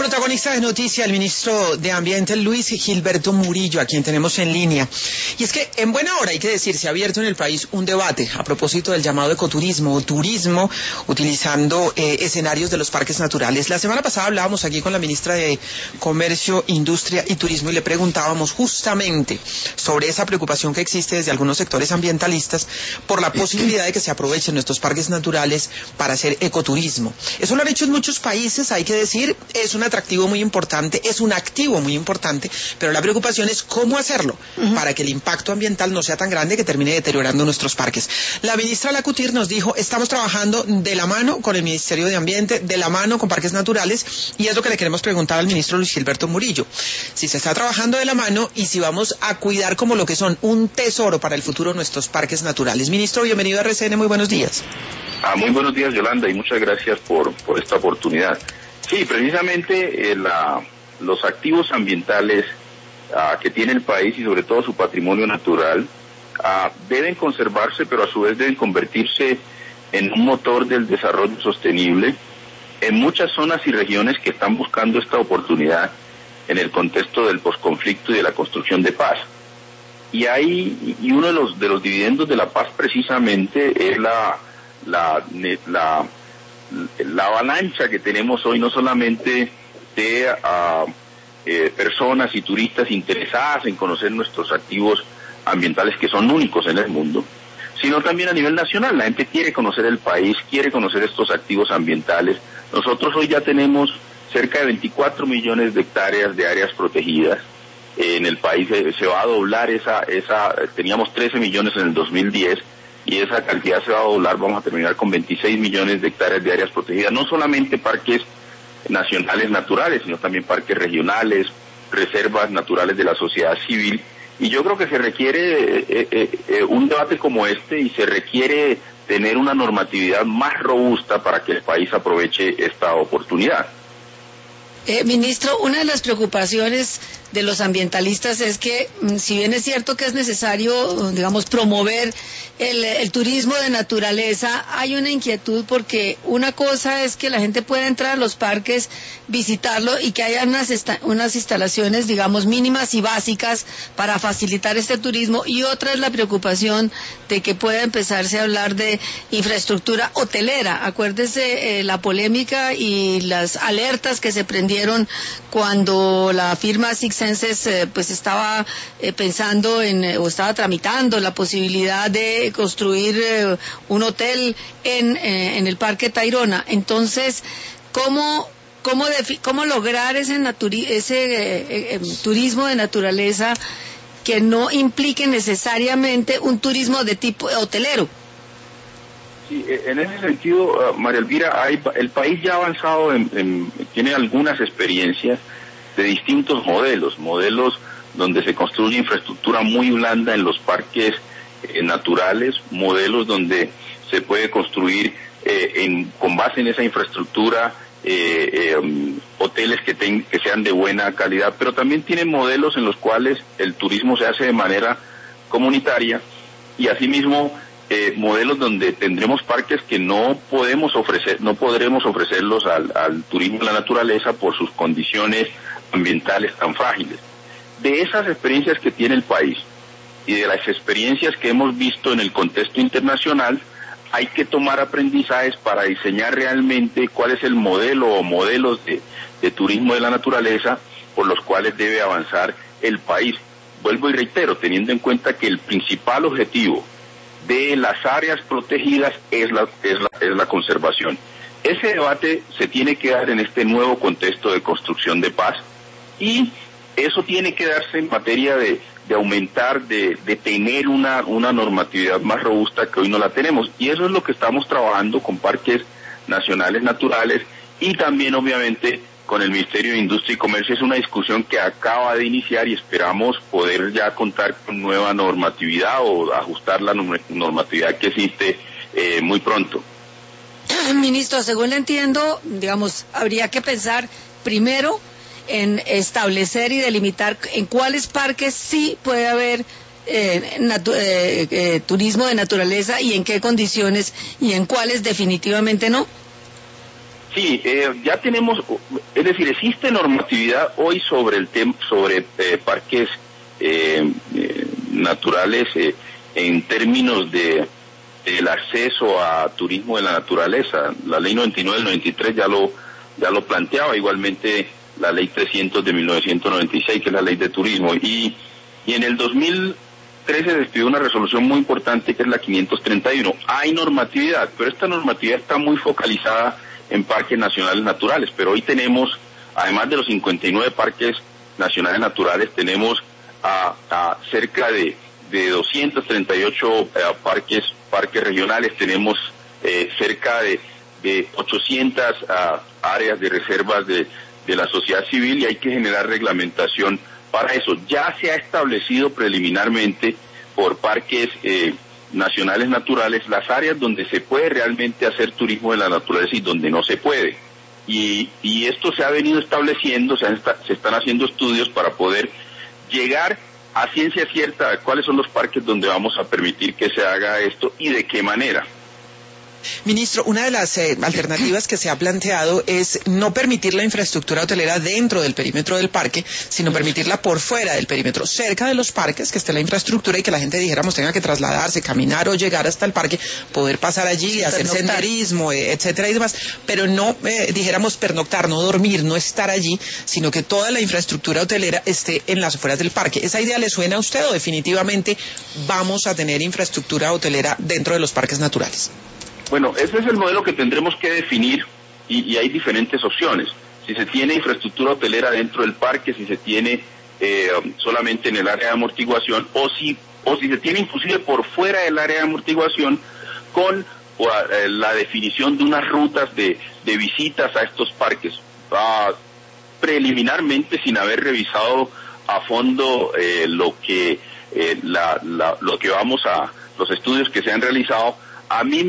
Protagonista de noticia, el ministro de Ambiente, Luis Gilberto Murillo, a quien tenemos en línea. Y es que en buena hora, hay que decir, se ha abierto en el país un debate a propósito del llamado ecoturismo o turismo, utilizando escenarios de los parques naturales. La semana pasada hablábamos aquí con la ministra de Comercio, Industria y Turismo y le preguntábamos justamente sobre esa preocupación que existe desde algunos sectores ambientalistas por la posibilidad de que se aprovechen nuestros parques naturales para hacer ecoturismo. Eso lo han hecho en muchos países, hay que decir, es un atractivo muy importante, es un activo muy importante, pero la preocupación es cómo hacerlo para que el impacto ambiental no sea tan grande que termine deteriorando nuestros parques. La ministra Lacutir nos dijo, estamos trabajando de la mano con el Ministerio de Ambiente, de la mano con Parques Naturales, y es lo que le queremos preguntar al ministro Luis Gilberto Murillo. Si se está trabajando de la mano y si vamos a cuidar como lo que son un tesoro para el futuro nuestros parques naturales. Ministro, bienvenido a RCN, muy buenos días. Muy buenos días, Yolanda, y muchas gracias por esta oportunidad. Sí, precisamente los activos ambientales que tiene el país y sobre todo su patrimonio natural deben conservarse, pero a su vez deben convertirse en un motor del desarrollo sostenible en muchas zonas y regiones que están buscando esta oportunidad en el contexto del posconflicto y de la construcción de paz. Y uno de los dividendos de la paz precisamente es la avalancha que tenemos hoy, no solamente de personas y turistas interesadas en conocer nuestros activos ambientales que son únicos en el mundo, sino también a nivel nacional. La gente quiere conocer el país, quiere conocer estos activos ambientales. Nosotros hoy ya tenemos cerca de 24 millones de hectáreas de áreas protegidas. En el país se va a doblar teníamos 13 millones en el 2010, y esa cantidad se va a doblar, vamos a terminar con 26 millones de hectáreas de áreas protegidas, no solamente parques nacionales naturales, sino también parques regionales, reservas naturales de la sociedad civil, y yo creo que se requiere un debate como este y se requiere tener una normatividad más robusta para que el país aproveche esta oportunidad. Ministro, una de las preocupaciones de los ambientalistas es que, si bien es cierto que es necesario, digamos, promover el turismo de naturaleza, hay una inquietud porque una cosa es que la gente pueda entrar a los parques, visitarlo y que haya unas instalaciones, digamos, mínimas y básicas para facilitar este turismo, y otra es la preocupación de que pueda empezarse a hablar de infraestructura hotelera. Acuérdese la polémica y las alertas que se prendieron cuando la firma Six Senses pues estaba pensando o estaba tramitando la posibilidad de construir un hotel en el Parque Tayrona. Entonces, ¿cómo lograr ese turismo de naturaleza que no implique necesariamente un turismo de tipo hotelero? Sí, en ese sentido, María Elvira, el país ya ha avanzado, tiene algunas experiencias de distintos modelos donde se construye infraestructura muy blanda en los parques naturales, modelos donde se puede construir con base en esa infraestructura hoteles que sean de buena calidad, pero también tienen modelos en los cuales el turismo se hace de manera comunitaria, y asimismo modelos donde tendremos parques que no podremos ofrecerlos al turismo de la naturaleza por sus condiciones ambientales tan frágiles. De esas experiencias que tiene el país y de las experiencias que hemos visto en el contexto internacional, hay que tomar aprendizajes para diseñar realmente cuál es el modelo o modelos de turismo de la naturaleza por los cuales debe avanzar el país. Vuelvo y reitero, teniendo en cuenta que el principal objetivo de las áreas protegidas es la conservación. Ese debate se tiene que dar en este nuevo contexto de construcción de paz, y eso tiene que darse en materia de aumentar, de tener una normatividad más robusta que hoy no la tenemos, y eso es lo que estamos trabajando con parques nacionales naturales y también obviamente con el Ministerio de Industria y Comercio. Es una discusión que acaba de iniciar y esperamos poder ya contar con nueva normatividad o ajustar la normatividad que existe muy pronto. Ministro, según le entiendo, digamos, habría que pensar primero en establecer y delimitar en cuáles parques sí puede haber turismo de naturaleza y en qué condiciones, y en cuáles definitivamente no. Sí, ya tenemos, es decir, existe normatividad hoy sobre el tema, sobre parques naturales en términos del acceso a turismo de la naturaleza. La ley 99 del 93 ya lo planteaba, igualmente la ley 300 de 1996, que es la ley de turismo, y en el 2013 se despidió una resolución muy importante que es la 531. Hay normatividad, pero esta normatividad está muy focalizada en parques nacionales naturales, pero hoy tenemos, además de los 59 parques nacionales naturales, tenemos a cerca de 238 parques regionales, tenemos cerca de 800 áreas de reservas de la sociedad civil, y hay que generar reglamentación para eso. Ya se ha establecido preliminarmente por parques nacionales naturales las áreas donde se puede realmente hacer turismo de la naturaleza y donde no se puede. Y esto se ha venido estableciendo, se están haciendo estudios para poder llegar a ciencia cierta cuáles son los parques donde vamos a permitir que se haga esto y de qué manera. Ministro, una de las alternativas que se ha planteado es no permitir la infraestructura hotelera dentro del perímetro del parque, sino permitirla por fuera del perímetro, cerca de los parques, que esté la infraestructura y que la gente, dijéramos, tenga que trasladarse, caminar o llegar hasta el parque, poder pasar allí, hacer senderismo, etcétera y demás, pero no, dijéramos, pernoctar, no dormir, no estar allí, sino que toda la infraestructura hotelera esté en las afueras del parque. ¿Esa idea le suena a usted o definitivamente vamos a tener infraestructura hotelera dentro de los parques naturales? Bueno, ese es el modelo que tendremos que definir y hay diferentes opciones. Si se tiene infraestructura hotelera dentro del parque, si se tiene solamente en el área de amortiguación o si se tiene inclusive por fuera del área de amortiguación con la definición de unas rutas de visitas a estos parques. Preliminarmente, sin haber revisado a fondo lo que vamos a los estudios que se han realizado, a mí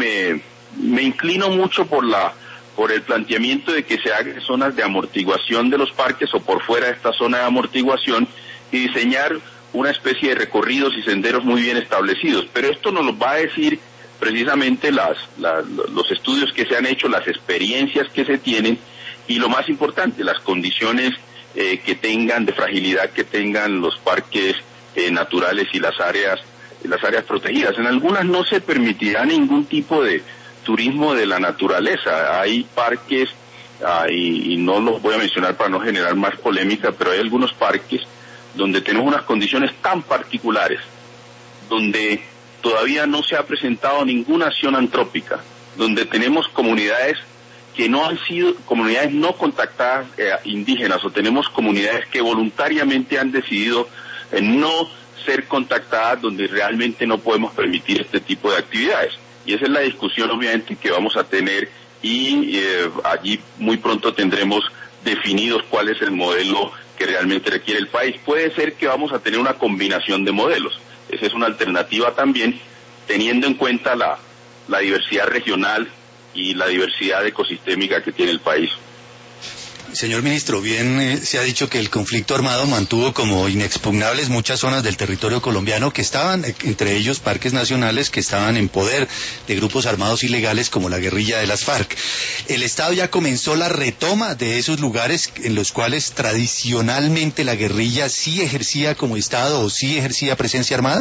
me inclino mucho por el planteamiento de que se hagan zonas de amortiguación de los parques o por fuera de esta zona de amortiguación y diseñar una especie de recorridos y senderos muy bien establecidos. Pero esto nos lo va a decir precisamente los estudios que se han hecho, las experiencias que se tienen y lo más importante, las condiciones que tengan, de fragilidad que tengan los parques naturales y las áreas protegidas. En algunas no se permitirá ningún tipo de turismo de la naturaleza. Hay parques, y no los voy a mencionar para no generar más polémica, pero hay algunos parques donde tenemos unas condiciones tan particulares, donde todavía no se ha presentado ninguna acción antrópica, donde tenemos comunidades que no han sido, comunidades no contactadas indígenas, o tenemos comunidades que voluntariamente han decidido no ser contactadas, donde realmente no podemos permitir este tipo de actividades. Y esa es la discusión obviamente que vamos a tener y allí muy pronto tendremos definidos cuál es el modelo que realmente requiere el país. Puede ser que vamos a tener una combinación de modelos. Esa es una alternativa también, teniendo en cuenta la diversidad regional y la diversidad ecosistémica que tiene el país. Señor ministro, bien se ha dicho que el conflicto armado mantuvo como inexpugnables muchas zonas del territorio colombiano que estaban, entre ellos parques nacionales que estaban en poder de grupos armados ilegales como la guerrilla de las FARC. ¿El Estado ya comenzó la retoma de esos lugares en los cuales tradicionalmente la guerrilla sí ejercía como Estado o sí ejercía presencia armada?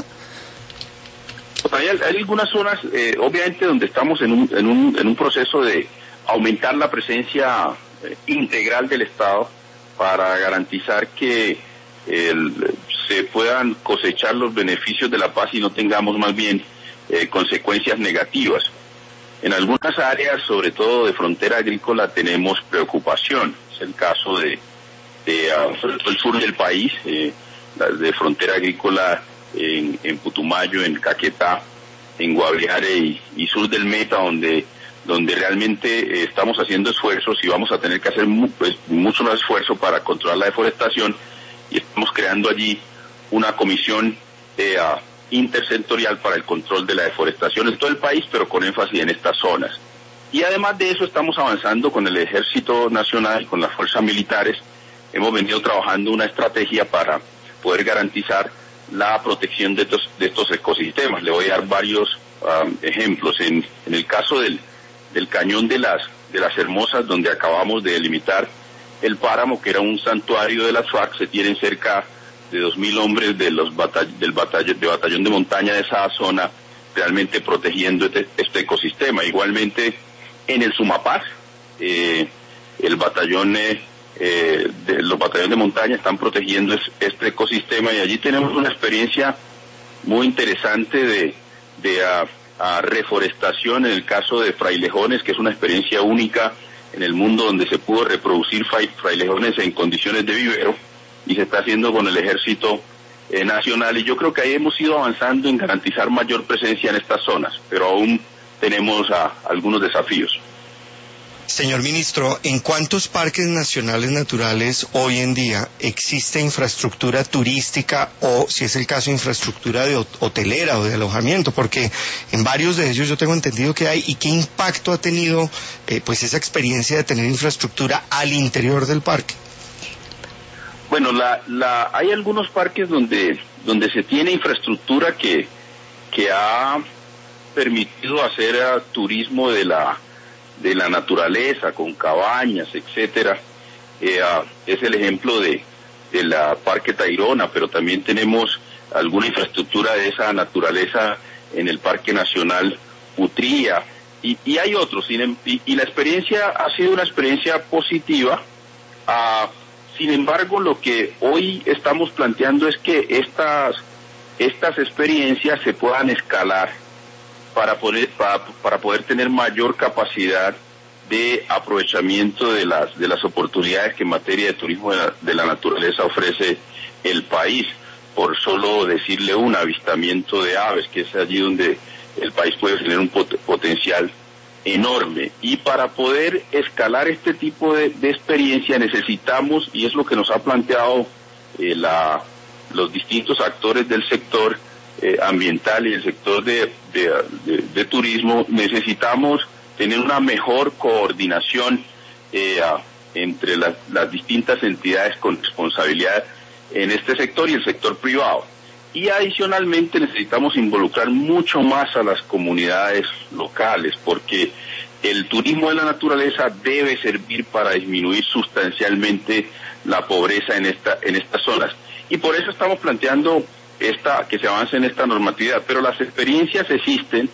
Hay algunas zonas, obviamente, donde estamos en un proceso de aumentar la presencia integral del Estado para garantizar que se puedan cosechar los beneficios de la paz y no tengamos más bien consecuencias negativas. En algunas áreas, sobre todo de frontera agrícola, tenemos preocupación. Es el caso de sobre todo el sur del país, de frontera agrícola en Putumayo, en Caquetá, en Guaviare y sur del Meta, donde realmente estamos haciendo esfuerzos y vamos a tener que hacer mucho más esfuerzo para controlar la deforestación, y estamos creando allí una comisión intersectorial para el control de la deforestación en todo el país, pero con énfasis en estas zonas. Y además de eso estamos avanzando con el Ejército Nacional y con las fuerzas militares. Hemos venido trabajando una estrategia para poder garantizar la protección de estos ecosistemas. Le voy a dar varios ejemplos. En el caso del cañón de las Las Hermosas, donde acabamos de delimitar el páramo, que era un santuario de las FARC. Se tienen cerca de 2.000 hombres del batallón de montaña de esa zona, realmente protegiendo este ecosistema. Igualmente en el Sumapaz, el batallón los batallones de montaña están protegiendo este ecosistema, y allí tenemos una experiencia muy interesante de reforestación en el caso de frailejones, que es una experiencia única en el mundo, donde se pudo reproducir frailejones en condiciones de vivero, y se está haciendo con el Ejército Nacional, y yo creo que ahí hemos ido avanzando en garantizar mayor presencia en estas zonas, pero aún tenemos algunos desafíos. Señor ministro, ¿en cuántos parques nacionales naturales hoy en día existe infraestructura turística o, si es el caso, infraestructura de hotelera o de alojamiento? Porque en varios de ellos yo tengo entendido que hay. ¿Y qué impacto ha tenido pues esa experiencia de tener infraestructura al interior del parque? Bueno, hay algunos parques donde se tiene infraestructura que ha permitido hacer turismo de la naturaleza, con cabañas, etcétera. Es el ejemplo de la Parque Tayrona, pero también tenemos alguna infraestructura de esa naturaleza en el Parque Nacional Utría, y hay otros, y la experiencia ha sido una experiencia positiva. Sin embargo, lo que hoy estamos planteando es que estas experiencias se puedan escalar para poder tener mayor capacidad de aprovechamiento de las oportunidades que en materia de turismo de la naturaleza ofrece el país. Por solo decirle un avistamiento de aves, que es allí donde el país puede tener un potencial enorme. Y para poder escalar este tipo de experiencia necesitamos, y es lo que nos ha planteado los distintos actores del sector ambiental y el sector de turismo, necesitamos tener una mejor coordinación entre las distintas entidades con responsabilidad en este sector y el sector privado. Y adicionalmente necesitamos involucrar mucho más a las comunidades locales, porque el turismo de la naturaleza debe servir para disminuir sustancialmente la pobreza en estas zonas. Y por eso estamos planteando que se avance en esta normatividad, pero las experiencias existen,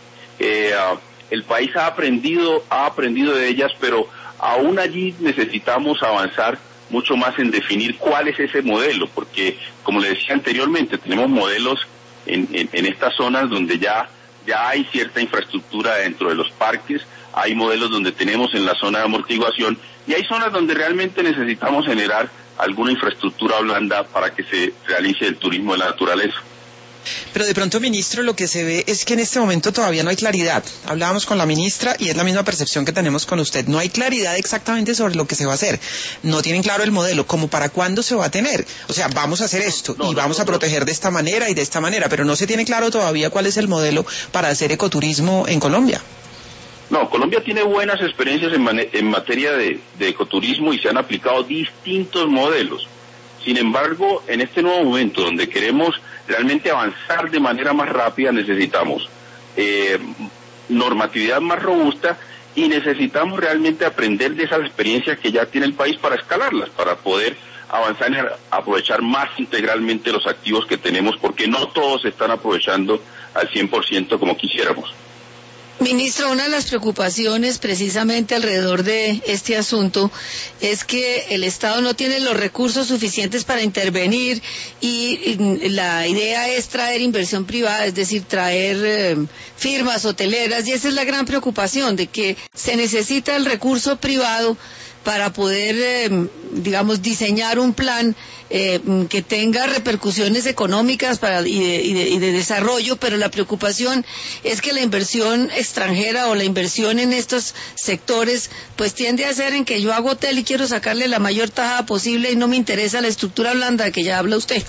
el país ha aprendido de ellas, pero aún allí necesitamos avanzar mucho más en definir cuál es ese modelo, porque, como le decía anteriormente, tenemos modelos en estas zonas donde ya hay cierta infraestructura dentro de los parques, hay modelos donde tenemos en la zona de amortiguación, y hay zonas donde realmente necesitamos generar alguna infraestructura blanda para que se realice el turismo de la naturaleza. Pero de pronto, ministro, lo que se ve es que en este momento todavía no hay claridad. Hablábamos con la ministra y es la misma percepción que tenemos con usted. No hay claridad exactamente sobre lo que se va a hacer. No tienen claro el modelo, como para cuándo se va a tener. O sea, vamos a hacer esto y vamos a proteger de esta manera y de esta manera, pero no se tiene claro todavía cuál es el modelo para hacer ecoturismo en Colombia. No, Colombia tiene buenas experiencias en materia de ecoturismo y se han aplicado distintos modelos. Sin embargo, en este nuevo momento donde queremos realmente avanzar de manera más rápida, necesitamos normatividad más robusta y necesitamos realmente aprender de esas experiencias que ya tiene el país para escalarlas, para poder avanzar en aprovechar más integralmente los activos que tenemos, porque no todos se están aprovechando al 100% como quisiéramos. Ministro, una de las preocupaciones precisamente alrededor de este asunto es que el Estado no tiene los recursos suficientes para intervenir y la idea es traer inversión privada, es decir, traer firmas hoteleras, y esa es la gran preocupación, de que se necesita el recurso privado para poder, diseñar un plan que tenga repercusiones económicas y de desarrollo, pero la preocupación es que la inversión extranjera o la inversión en estos sectores pues tiende a ser en que yo hago hotel y quiero sacarle la mayor tajada posible y no me interesa la estructura blanda de que ya habla usted.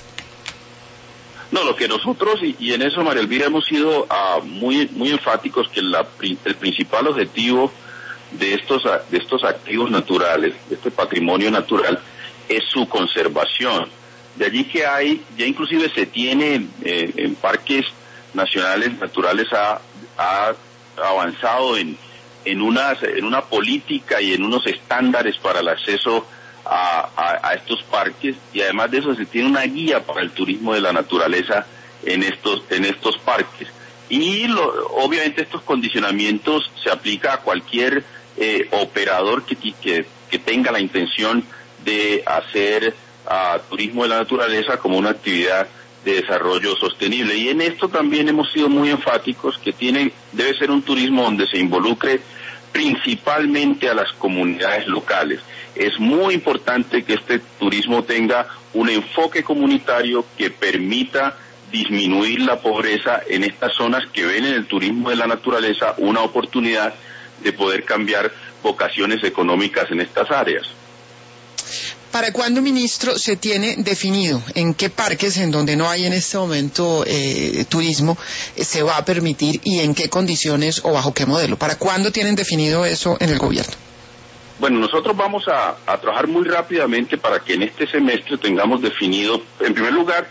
No, lo que nosotros, y en eso, María Elvira, hemos sido muy enfáticos, que el principal objetivo de estos activos naturales, de este patrimonio natural, es su conservación. De allí que ya inclusive se tiene en parques nacionales naturales ha avanzado en en una política y en unos estándares para el acceso a estos parques, y además de eso se tiene una guía para el turismo de la naturaleza en estos parques. Y obviamente estos condicionamientos se aplica a cualquier operador que tenga la intención de hacer turismo de la naturaleza como una actividad de desarrollo sostenible. Y en esto también hemos sido muy enfáticos que debe ser un turismo donde se involucre principalmente a las comunidades locales. Es muy importante que este turismo tenga un enfoque comunitario que permita disminuir la pobreza en estas zonas que ven en el turismo de la naturaleza una oportunidad de poder cambiar vocaciones económicas en estas áreas. ¿Para cuándo, ministro, se tiene definido en qué parques en donde no hay en este momento turismo se va a permitir y en qué condiciones o bajo qué modelo? ¿Para cuándo tienen definido eso en el gobierno? Bueno, nosotros vamos a trabajar muy rápidamente para que en este semestre tengamos definido, en primer lugar,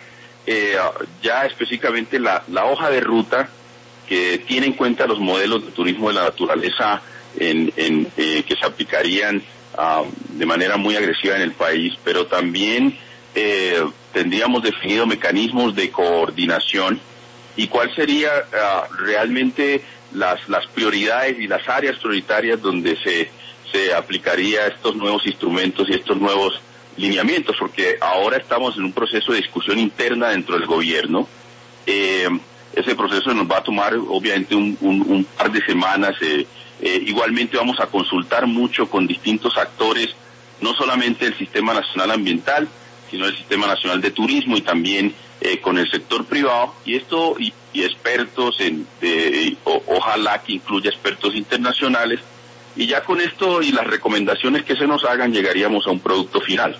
ya específicamente la hoja de ruta que tiene en cuenta los modelos de turismo de la naturaleza que se aplicarían de manera muy agresiva en el país, pero también tendríamos definido mecanismos de coordinación y cuál sería realmente las prioridades y las áreas prioritarias donde se aplicaría estos nuevos instrumentos y estos nuevos lineamientos, porque ahora estamos en un proceso de discusión interna dentro del gobierno. Ese proceso nos va a tomar obviamente un par de semanas. Igualmente vamos a consultar mucho con distintos actores, no solamente el Sistema Nacional Ambiental, sino el Sistema Nacional de Turismo y también con el sector privado, y expertos, ojalá que incluya expertos internacionales, y ya con esto y las recomendaciones que se nos hagan llegaríamos a un producto final.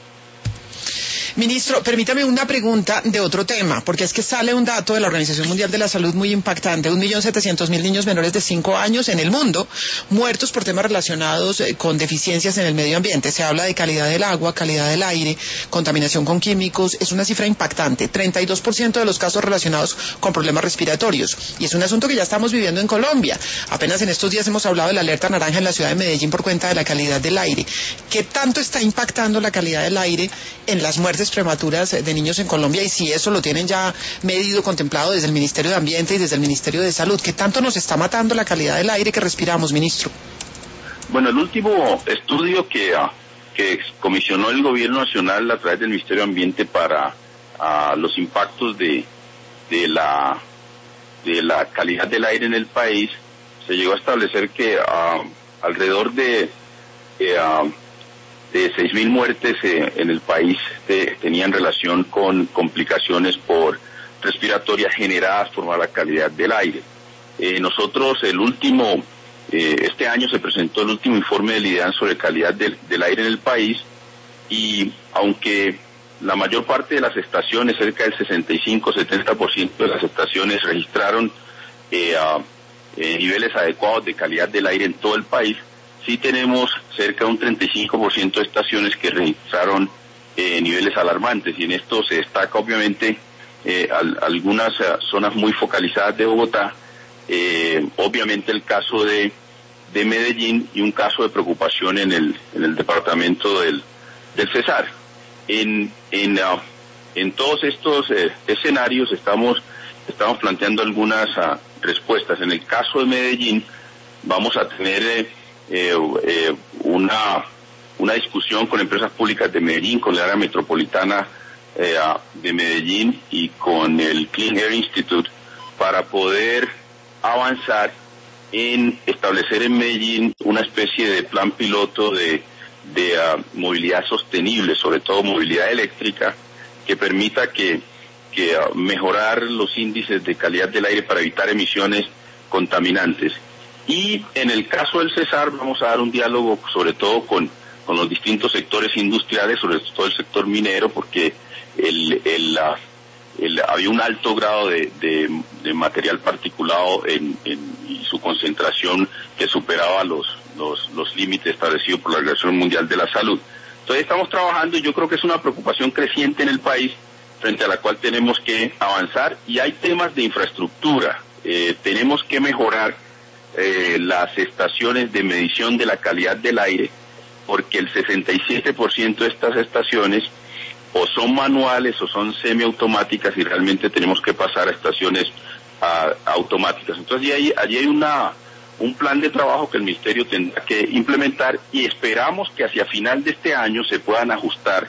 Ministro, permítame una pregunta de otro tema, porque es que sale un dato de la Organización Mundial de la Salud muy impactante: 1.700.000 niños menores de 5 años en el mundo muertos por temas relacionados con deficiencias en el medio ambiente. Se habla de calidad del agua, calidad del aire, contaminación con químicos. Es una cifra impactante, 32% de los casos relacionados con problemas respiratorios, y es un asunto que ya estamos viviendo en Colombia. Apenas en estos días hemos hablado de la alerta naranja en la ciudad de Medellín por cuenta de la calidad del aire. ¿Qué tanto está impactando la calidad del aire en las muertes prematuras de niños en Colombia, y si eso lo tienen ya medido, contemplado desde el Ministerio de Ambiente y desde el Ministerio de Salud? ¿Qué tanto nos está matando la calidad del aire que respiramos, ministro? Bueno, el último estudio que comisionó el Gobierno Nacional a través del Ministerio de Ambiente para los impactos de la calidad del aire en el país, se llegó a establecer que alrededor de 6.000 muertes en el país tenían relación con complicaciones respiratorias generadas por mala calidad del aire. Nosotros este año se presentó el último informe del IDEAN sobre calidad del aire en el país, y aunque la mayor parte de las estaciones, cerca del 65-70% de las estaciones registraron niveles adecuados de calidad del aire en todo el país, sí tenemos cerca de un 35% de estaciones que registraron niveles alarmantes, y en esto se destaca obviamente algunas zonas muy focalizadas de Bogotá, obviamente el caso de Medellín, y un caso de preocupación en el departamento del Cesar. En todos estos escenarios estamos planteando algunas respuestas. En el caso de Medellín vamos a tener una discusión con empresas públicas de Medellín, con el área metropolitana de Medellín y con el Clean Air Institute, para poder avanzar en establecer en Medellín una especie de plan piloto de movilidad sostenible, sobre todo movilidad eléctrica, que permita que mejorar los índices de calidad del aire para evitar emisiones contaminantes. Y en el caso del Cesar vamos a dar un diálogo sobre todo con los distintos sectores industriales, sobre todo el sector minero, porque había un alto grado de material particulado y su concentración que superaba los límites establecidos por la Organización Mundial de la Salud. Entonces estamos trabajando, y yo creo que es una preocupación creciente en el país frente a la cual tenemos que avanzar, y hay temas de infraestructura. Tenemos que mejorar las estaciones de medición de la calidad del aire, porque el 67% de estas estaciones o son manuales o son semiautomáticas y realmente tenemos que pasar a estaciones automáticas. Entonces allí hay un plan de trabajo que el Ministerio tendrá que implementar y esperamos que hacia final de este año se puedan ajustar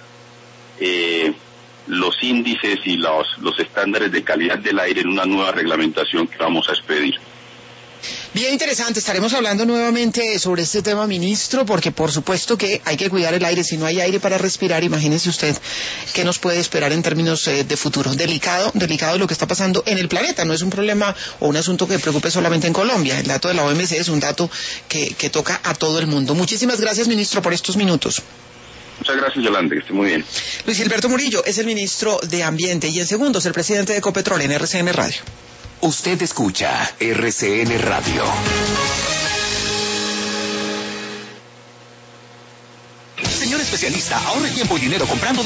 los índices y los estándares de calidad del aire en una nueva reglamentación que vamos a expedir. Bien interesante, estaremos hablando nuevamente sobre este tema, ministro, porque por supuesto que hay que cuidar el aire. Si no hay aire para respirar, imagínese usted qué nos puede esperar en términos de futuro. Delicado lo que está pasando en el planeta. No es un problema o un asunto que preocupe solamente en Colombia. El dato de la OMC es un dato que toca a todo el mundo. Muchísimas gracias, ministro, por estos minutos. Muchas gracias, Yolanda, que esté muy bien. Luis Gilberto Murillo es el ministro de Ambiente y en segundos el presidente de Ecopetrol en RCN Radio. Usted escucha RCN Radio. Señor especialista, ahorre tiempo y dinero comprando